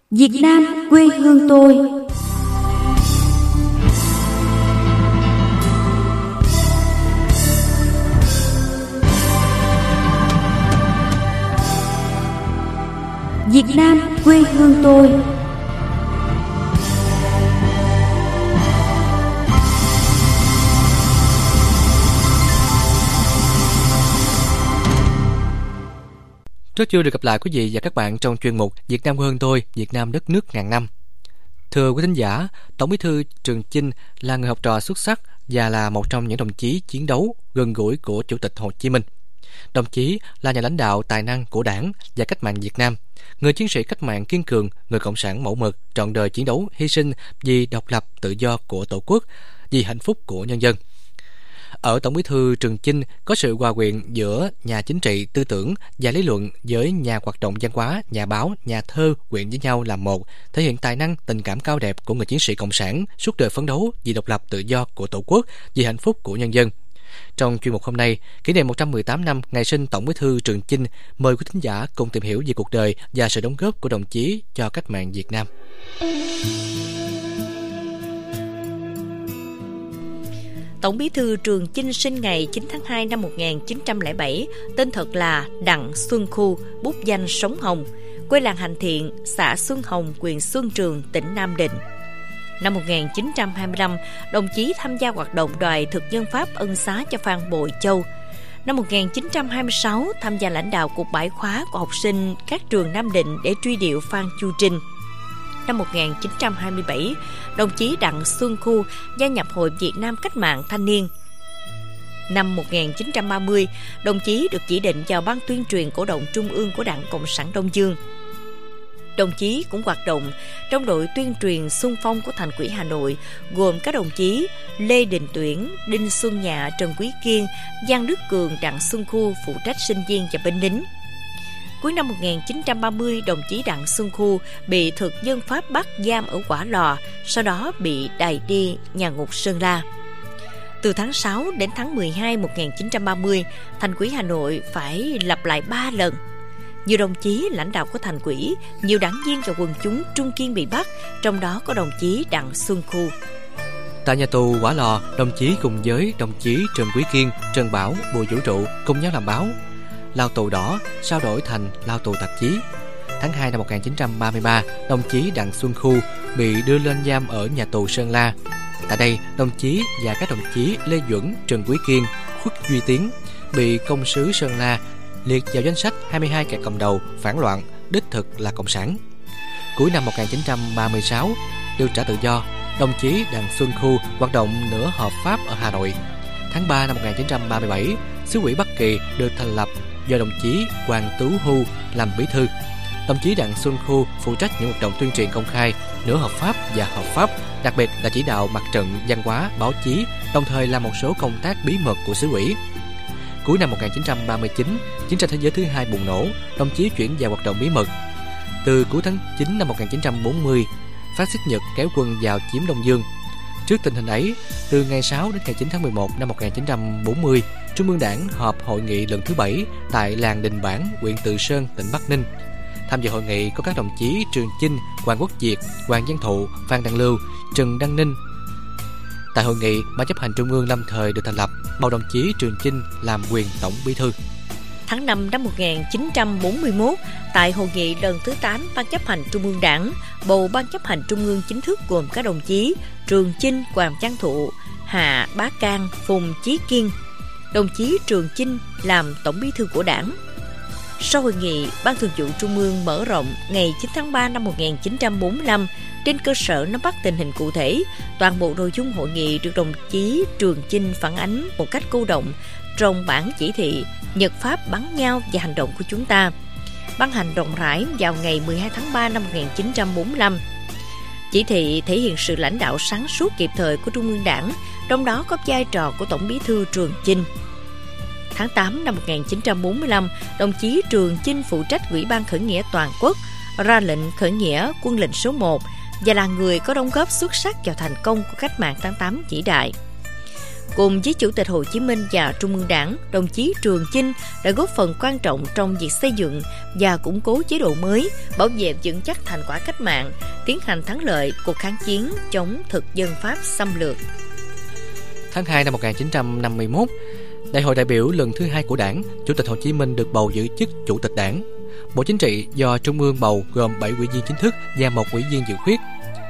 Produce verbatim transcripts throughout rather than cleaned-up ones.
Việt Nam quê hương tôi. Việt Nam quê hương tôi. Rất vui được gặp lại quý vị và các bạn trong chuyên mục Việt Nam quê hương tôi, Việt Nam đất nước ngàn năm. Thưa quý thính giả, Tổng Bí thư Trường Chinh là người học trò xuất sắc và là một trong những đồng chí chiến đấu gần gũi của Chủ tịch Hồ Chí Minh. Đồng chí là nhà lãnh đạo tài năng của Đảng và cách mạng Việt Nam, người chiến sĩ cách mạng kiên cường, người cộng sản mẫu mực, trọn đời chiến đấu hy sinh vì độc lập tự do của Tổ quốc, vì hạnh phúc của nhân dân. Ở Tổng Bí thư Trường Chinh có sự hòa quyện giữa nhà chính trị tư tưởng và lý luận với nhà hoạt động văn hóa, nhà báo, nhà thơ quyện với nhau làm một, thể hiện tài năng, tình cảm cao đẹp của người chiến sĩ cộng sản suốt đời phấn đấu vì độc lập tự do của Tổ quốc, vì hạnh phúc của nhân dân. Trong chuyên mục hôm nay, kỷ niệm một trăm mười tám năm ngày sinh Tổng Bí thư Trường Chinh, mời quý thính giả cùng tìm hiểu về cuộc đời và sự đóng góp của đồng chí cho cách mạng Việt Nam. Tổng Bí thư Trường Chinh sinh ngày chín tháng hai năm một nghìn chín trăm lẻ bảy, tên thật là Đặng Xuân Khu, bút danh Sống Hồng, quê làng Hành Thiện, xã Xuân Hồng, huyện Xuân Trường, tỉnh Nam Định. Năm một nghìn chín trăm hai mươi lăm, đồng chí tham gia hoạt động đòi thực dân Pháp ân xá cho Phan Bội Châu. Năm một nghìn chín trăm hai mươi sáu, tham gia lãnh đạo cuộc bãi khóa của học sinh các trường Nam Định để truy điệu Phan Chu Trinh. Năm một nghìn chín trăm hai mươi bảy, đồng chí Đặng Xuân Khu gia nhập Hội Việt Nam Cách mạng Thanh niên. Năm một nghìn chín trăm ba mươi, đồng chí được chỉ định vào Ban tuyên truyền cổ động Trung ương của Đảng Cộng sản Đông Dương. Đồng chí cũng hoạt động trong đội tuyên truyền xung phong của Thành ủy Hà Nội, gồm các đồng chí Lê Đình Tuyển, Đinh Xuân Nhạ, Trần Quý Kiên, Giang Đức Cường, Đặng Xuân Khu phụ trách sinh viên và binh lính. Cuối năm một nghìn chín trăm ba mươi, đồng chí Đặng Xuân Khu bị thực dân Pháp bắt giam ở Quả Lò, sau đó bị đày đi nhà ngục Sơn La. Từ tháng sáu đến tháng mười hai năm một nghìn chín trăm ba mươi, Thành ủy Hà Nội phải lặp lại ba lần. Nhiều đồng chí lãnh đạo của Thành ủy, nhiều đảng viên và quần chúng Trung Kiên bị bắt, trong đó có đồng chí Đặng Xuân Khu. Tại nhà tù Quả Lò, đồng chí cùng với đồng chí Trần Quý Kiên, Trần Bảo, Bùi Vũ Trụ cùng nhau làm báo. Lao tù đỏ sau đổi thành lao tù tạp chí. Tháng hai năm một nghìn chín trăm ba mươi ba, đồng chí Đặng Xuân Khu bị đưa lên giam ở nhà tù Sơn La. Tại đây, đồng chí và các đồng chí Lê Duẩn, Trần Quý Kiên, Khuất Duy Tiến bị công sứ Sơn La liệt vào danh sách hai mươi hai kẻ cầm đầu phản loạn đích thực là cộng sản. Cuối năm một nghìn chín trăm ba mươi sáu, được trả tự do, đồng chí Đặng Xuân Khu hoạt động nửa hợp pháp ở Hà Nội. Tháng ba năm một nghìn chín trăm ba mươi bảy, xứ ủy Bắc Kỳ được thành lập do đồng chí Hoàng Tú Hu làm bí thư. Đồng chí Đặng Xuân Khu phụ trách những hoạt động tuyên truyền công khai, nửa hợp pháp và hợp pháp, đặc biệt là chỉ đạo mặt trận văn hóa, báo chí, đồng thời làm một số công tác bí mật của xứ ủy. Cuối năm một nghìn chín trăm ba mươi chín, chiến tranh thế giới thứ hai bùng nổ, đồng chí chuyển vào hoạt động bí mật. Từ cuối tháng chín năm một nghìn chín trăm bốn mươi, Phát xít Nhật kéo quân vào chiếm Đông Dương. Trước tình hình ấy, từ ngày sáu đến ngày chín tháng mười một năm một nghìn chín trăm bốn mươi, Trung ương Đảng họp hội nghị lần thứ bảy tại làng Đình Bản, huyện Từ Sơn, tỉnh Bắc Ninh. Tham dự hội nghị có các đồng chí Trường Chinh, Hoàng Quốc Việt, Hoàng Văn Thụ, Phan Đăng Lưu, Trần Đăng Ninh. Tại hội nghị, Ban chấp hành Trung ương lâm thời được thành lập, bầu đồng chí Trường Chinh làm quyền tổng bí thư. Tháng năm năm một nghìn chín trăm bốn mươi mốt, tại hội nghị lần thứ tám Ban chấp hành Trung ương Đảng, bầu Ban chấp hành Trung ương chính thức gồm các đồng chí Trường Chinh, Hoàng Văn Thụ, Hạ Bá Can, Phùng Chí Kiên. Đồng chí Trường Chinh làm tổng bí thư của Đảng. Sau hội nghị, Ban Thường vụ Trung ương mở rộng ngày chín tháng ba năm một nghìn chín trăm bốn mươi lăm, trên cơ sở nắm bắt tình hình cụ thể, toàn bộ nội dung hội nghị được đồng chí Trường Chinh phản ánh một cách cô động trong bản chỉ thị Nhật Pháp bắn nhau và hành động của chúng ta, ban hành rộng rãi vào ngày mười hai tháng ba năm một nghìn chín trăm bốn mươi lăm. Chỉ thị thể hiện sự lãnh đạo sáng suốt kịp thời của Trung ương Đảng, trong đó có vai trò của Tổng bí thư Trường Chinh. Tháng tám năm một nghìn chín trăm bốn mươi lăm, đồng chí Trường Chinh phụ trách Ủy ban Khởi nghĩa Toàn quốc, ra lệnh khởi nghĩa quân lệnh số một và là người có đóng góp xuất sắc vào thành công của cách mạng tháng tám vĩ đại. Cùng với Chủ tịch Hồ Chí Minh và Trung ương Đảng, đồng chí Trường Chinh đã góp phần quan trọng trong việc xây dựng và củng cố chế độ mới, bảo vệ vững chắc thành quả cách mạng, tiến hành thắng lợi cuộc kháng chiến chống thực dân Pháp xâm lược. Tháng hai năm một nghìn chín trăm năm mươi mốt, Đại hội đại biểu lần thứ hai của Đảng, Chủ tịch Hồ Chí Minh được bầu giữ chức Chủ tịch Đảng. Bộ Chính trị do Trung ương bầu gồm bảy ủy viên chính thức và một ủy viên dự khuyết.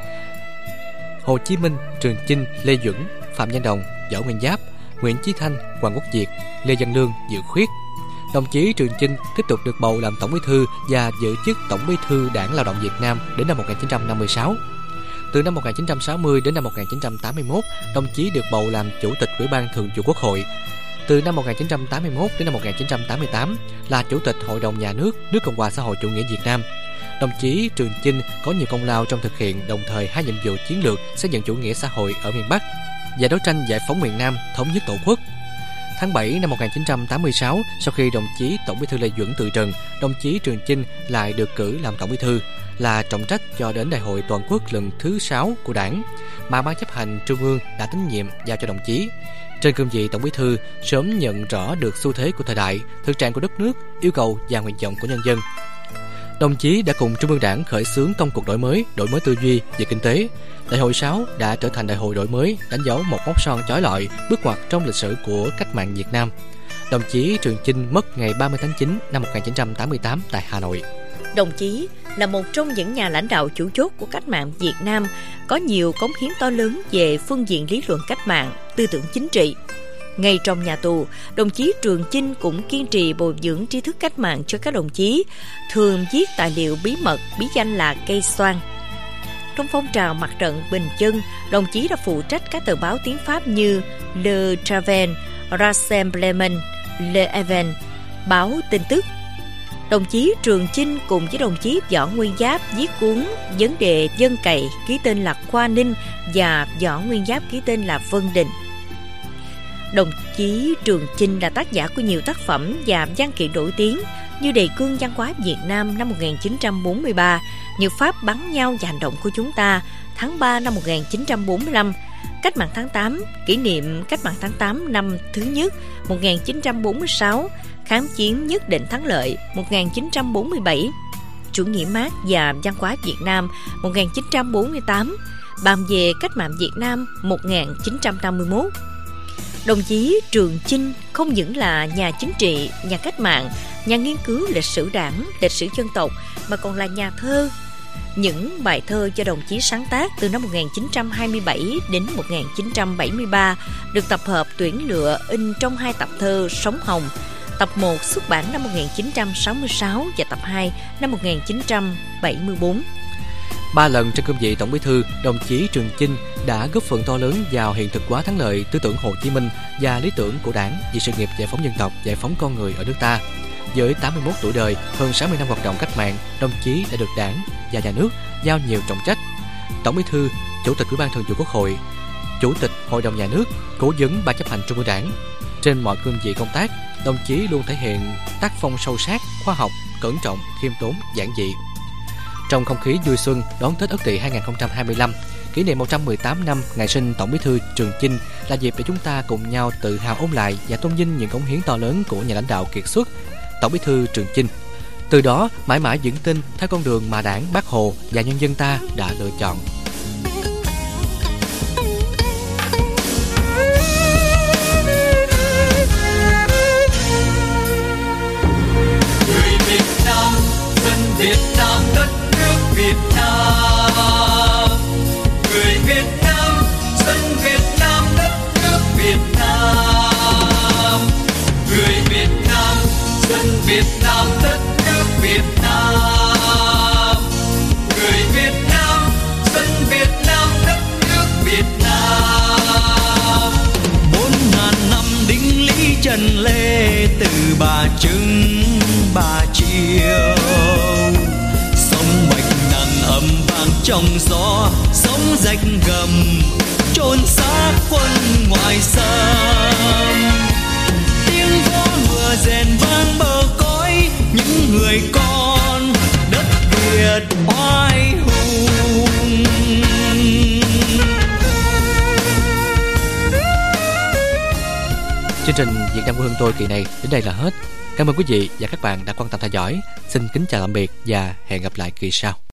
Hồ Chí Minh, Trường Chinh, Lê Duẩn, Phạm Văn Đồng, Võ Nguyên Giáp, Nguyễn Chí Thanh, Hoàng Quốc Việt, Lê Văn Lương dự khuyết. Đồng chí Trường Chinh tiếp tục được bầu làm Tổng Bí thư và giữ chức Tổng Bí thư Đảng Lao động Việt Nam đến năm một nghìn chín trăm năm mươi sáu. Từ năm một nghìn chín trăm sáu mươi đến năm một nghìn chín trăm tám mươi mốt, đồng chí được bầu làm Chủ tịch Ủy ban Thường vụ Quốc hội. Từ năm một nghìn chín trăm tám mươi mốt đến năm một nghìn chín trăm tám mươi tám là Chủ tịch Hội đồng Nhà nước nước Cộng hòa xã hội chủ nghĩa Việt Nam. Đồng chí Trường Chinh có nhiều công lao trong thực hiện đồng thời hai nhiệm vụ chiến lược xây dựng chủ nghĩa xã hội ở miền Bắc và đấu tranh giải phóng miền Nam, thống nhất Tổ quốc. Tháng bảy năm một nghìn chín trăm tám mươi sáu, sau khi đồng chí Tổng Bí thư Lê Duẩn từ trần, đồng chí Trường Chinh lại được cử làm Tổng Bí thư, là trọng trách cho đến Đại hội Toàn quốc lần thứ sáu của Đảng, mà Ban chấp hành Trung ương đã tín nhiệm giao cho đồng chí. Trên cương vị Tổng Bí thư, sớm nhận rõ được xu thế của thời đại, thực trạng của đất nước, yêu cầu và nguyện vọng của nhân dân. Đồng chí đã cùng Trung ương Đảng khởi xướng công cuộc đổi mới, đổi mới tư duy về kinh tế. Đại hội sáu đã trở thành đại hội đổi mới, đánh dấu một mốc son chói lọi, bước ngoặt trong lịch sử của cách mạng Việt Nam. Đồng chí Trường Chinh mất ngày ba mươi tháng chín năm một nghìn chín trăm tám mươi tám tại Hà Nội. Đồng chí là một trong những nhà lãnh đạo chủ chốt của cách mạng Việt Nam, có nhiều cống hiến to lớn về phương diện lý luận cách mạng, tư tưởng chính trị. Ngay trong nhà tù, đồng chí Trường Chinh cũng kiên trì bồi dưỡng tri thức cách mạng cho các đồng chí, thường viết tài liệu bí mật, bí danh là Cây Xoan. Trong phong trào mặt trận Bình Dân, đồng chí đã phụ trách các tờ báo tiếng Pháp như Le Travail, Rassemblement, Le Even, báo tin tức. Đồng chí Trường Chinh cùng với đồng chí Võ Nguyên Giáp viết cuốn Vấn đề dân cậy ký tên là Khoa Ninh và Võ Nguyên Giáp ký tên là Vân Đình. Đồng chí Trường Chinh là tác giả của nhiều tác phẩm và văn kiện nổi tiếng như Đề cương văn hóa Việt Nam năm một nghìn chín trăm bốn mươi ba, Nhật Pháp bắn nhau và hành động của chúng ta tháng ba năm một nghìn chín trăm bốn mươi lăm, Cách mạng tháng tám, kỷ niệm Cách mạng tháng tám năm thứ nhất một nghìn chín trăm bốn mươi sáu, Kháng chiến nhất định thắng lợi một nghìn chín trăm bốn mươi bảy, Chủ nghĩa Mác và văn hóa Việt Nam một nghìn chín trăm bốn mươi tám, bàn về Cách mạng Việt Nam một nghìn chín trăm năm mươi mốt. Đồng chí Trường Chinh không những là nhà chính trị, nhà cách mạng, nhà nghiên cứu lịch sử Đảng, lịch sử dân tộc, mà còn là nhà thơ. Những bài thơ do đồng chí sáng tác từ năm một nghìn chín trăm hai mươi bảy đến một nghìn chín trăm bảy mươi ba được tập hợp tuyển lựa in trong hai tập thơ Sống Hồng. Tập một xuất bản năm một nghìn chín trăm sáu mươi sáu và tập hai năm một nghìn chín trăm bảy mươi tư. Ba lần trên cương vị Tổng Bí thư, đồng chí Trường Chinh đã góp phần to lớn vào hiện thực hóa thắng lợi tư tưởng Hồ Chí Minh và lý tưởng của Đảng vì sự nghiệp giải phóng dân tộc, giải phóng con người ở nước ta. Với tám mươi mốt tuổi đời, hơn sáu mươi năm hoạt động cách mạng, đồng chí đã được Đảng và nhà nước giao nhiều trọng trách: Tổng Bí thư, Chủ tịch Ủy ban Thường vụ Quốc hội, Chủ tịch Hội đồng Nhà nước, Cố vấn Ban chấp hành Trung ương Đảng. Trên mọi cương vị công tác, đồng chí luôn thể hiện tác phong sâu sát, khoa học, cẩn trọng, khiêm tốn, giản dị. Trong không khí vui xuân đón Tết Ất Tỵ hai nghìn không trăm hai mươi lăm, kỷ niệm một trăm mười tám năm ngày sinh Tổng Bí thư Trường Chinh là dịp để chúng ta cùng nhau tự hào ôn lại và tôn vinh những cống hiến to lớn của nhà lãnh đạo kiệt xuất Tổng Bí thư Trường Chinh. Từ đó mãi mãi vững tin theo con đường mà Đảng, Bác Hồ và nhân dân ta đã lựa chọn. Người Việt Nam, dân Việt Nam, đất nước Việt Nam. Người Việt Nam, dân Việt Nam, đất nước Việt Nam. Người Việt Nam, dân Việt Nam, đất nước Việt Nam. Người Việt Nam, dân Việt Nam, đất nước Việt Nam. Bốn ngàn năm đỉnh lý Trần Lê, từ Bà Trưng Bà Chiêu, sông Bạch Đằng âm vang trong gió, sóng rạch gầm chôn xác quân ngoài xâm. Tiếng vó ngựa rền vang bờ cõi, những người con đất Việt oai hùng. trình Việt Nam quê hương tôi kỳ này đến đây là hết. Cảm ơn quý vị và các bạn đã quan tâm theo dõi. Xin kính chào tạm biệt và hẹn gặp lại kỳ sau.